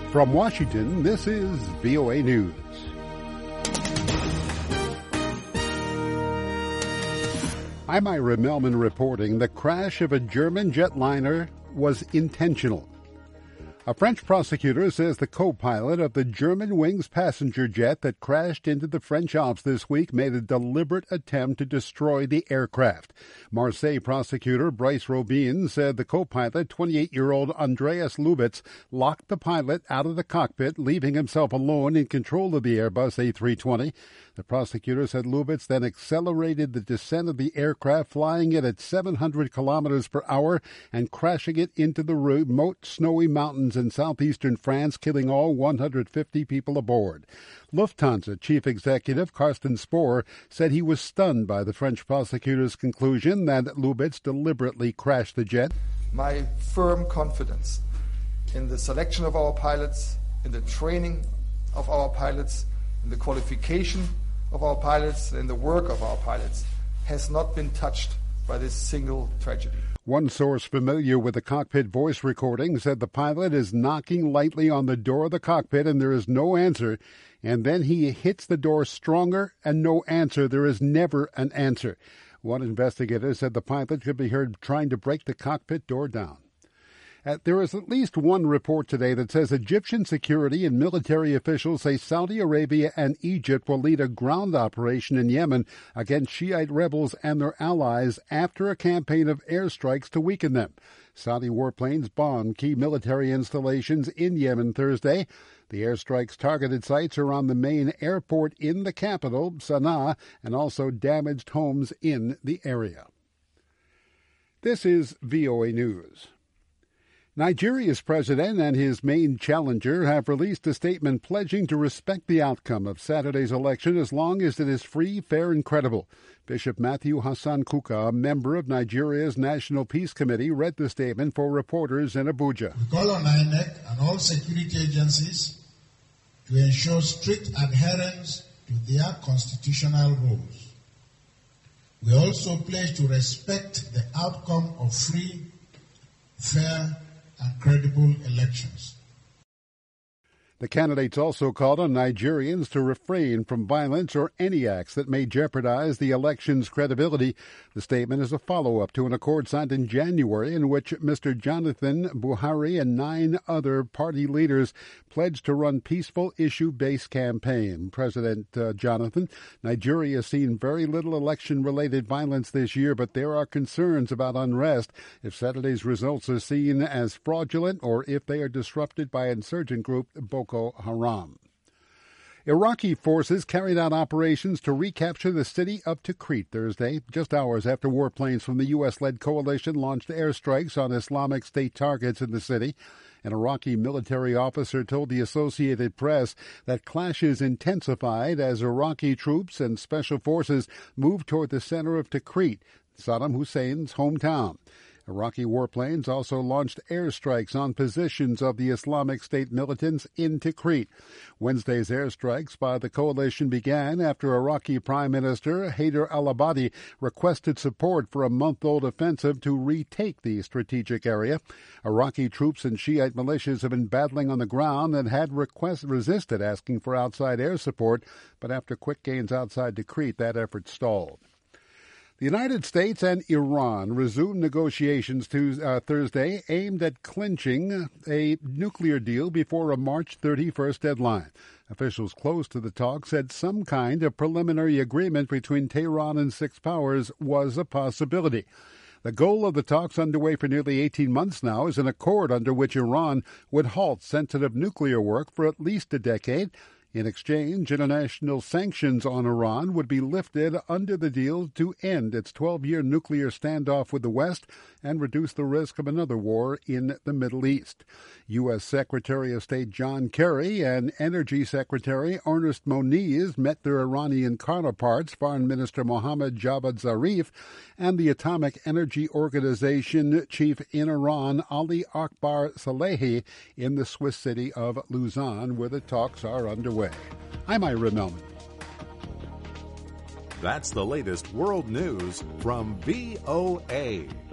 From Washington, this is VOA News. I'm Ira Melman reporting the crash of a German jetliner was intentional. A French prosecutor says the co-pilot of the Germanwings passenger jet that crashed into the French Alps this week made a deliberate attempt to destroy the aircraft. Marseille prosecutor Bryce Robin said the co-pilot, 28-year-old Andreas Lubitz, locked the pilot out of the cockpit, leaving himself alone in control of the Airbus A320. The prosecutor said Lubitz then accelerated the descent of the aircraft, flying it at 700 kilometers per hour and crashing it into the remote snowy mountains in southeastern France, killing all 150 people aboard. Lufthansa chief executive Carsten Spohr said he was stunned by the French prosecutor's conclusion that Lubitz deliberately crashed the jet. My firm confidence in the selection of our pilots, in the training of our pilots, in the qualification of our pilots, and the work of our pilots has not been touched by this single tragedy. One source familiar with the cockpit voice recording said the pilot is knocking lightly on the door of the cockpit and there is no answer, and then he hits the door stronger and no answer. There is never an answer. One investigator said the pilot could be heard trying to break the cockpit door down. There is at least one report today that says Egyptian security and military officials say Saudi Arabia and Egypt will lead a ground operation in Yemen against Shiite rebels and their allies after a campaign of airstrikes to weaken them. Saudi warplanes bombed key military installations in Yemen Thursday. The airstrikes targeted sites around the main airport in the capital, Sana'a, and also damaged homes in the area. This is VOA News. Nigeria's president and his main challenger have released a statement pledging to respect the outcome of Saturday's election as long as it is free, fair, and credible. Bishop Matthew Hassan Kuka, a member of Nigeria's National Peace Committee, read the statement for reporters in Abuja. We call on INEC and all security agencies to ensure strict adherence to their constitutional rules. We also pledge to respect the outcome of free, fair, and credible elections. The candidates also called on Nigerians to refrain from violence or any acts that may jeopardize the election's credibility. The statement is a follow-up to an accord signed in January in which Mr. Jonathan Buhari and 9 other party leaders pledged to run peaceful, issue-based campaign. President Jonathan, Nigeria has seen very little election-related violence this year, but there are concerns about unrest if Saturday's results are seen as fraudulent or if they are disrupted by insurgent group Boko Haram. Iraqi forces carried out operations to recapture the city of Tikrit Thursday, just hours after warplanes from the U.S.-led coalition launched airstrikes on Islamic State targets in the city. An Iraqi military officer told the Associated Press that clashes intensified as Iraqi troops and special forces moved toward the center of Tikrit, Saddam Hussein's hometown. Iraqi warplanes also launched airstrikes on positions of the Islamic State militants in Tikrit. Wednesday's airstrikes by the coalition began after Iraqi Prime Minister Haider al-Abadi requested support for a month-old offensive to retake the strategic area. Iraqi troops and Shiite militias have been battling on the ground and had resisted asking for outside air support, but after quick gains outside Tikrit, that effort stalled. The United States and Iran resumed negotiations Thursday aimed at clinching a nuclear deal before a March 31st deadline. Officials close to the talks said some kind of preliminary agreement between Tehran and 6 powers was a possibility. The goal of the talks, underway for nearly 18 months now, is an accord under which Iran would halt sensitive nuclear work for at least a decade. In exchange, international sanctions on Iran would be lifted under the deal to end its 12-year nuclear standoff with the West and reduce the risk of another war in the Middle East. U.S. Secretary of State John Kerry and Energy Secretary Ernest Moniz met their Iranian counterparts, Foreign Minister Mohammad Javad Zarif, and the Atomic Energy Organization chief in Iran, Ali Akbar Salehi, in the Swiss city of Lausanne, where the talks are underway. I'm Ira Melman. That's the latest world news from VOA.